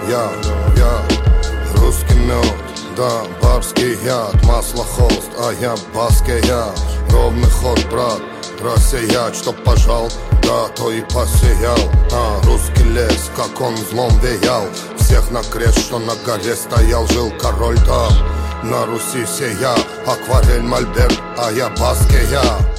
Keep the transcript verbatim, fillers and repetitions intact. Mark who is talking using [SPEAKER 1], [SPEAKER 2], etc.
[SPEAKER 1] я, я русский мед, да, барский яд, масло холст, а я баский я. Ровный ход, брат, просеять, что пожал, да, то и посеял. А, русский лес, как он злом веял, всех на крест, что на горе стоял, жил король там. На Руси сея, акварель, мольберт, а я баский я.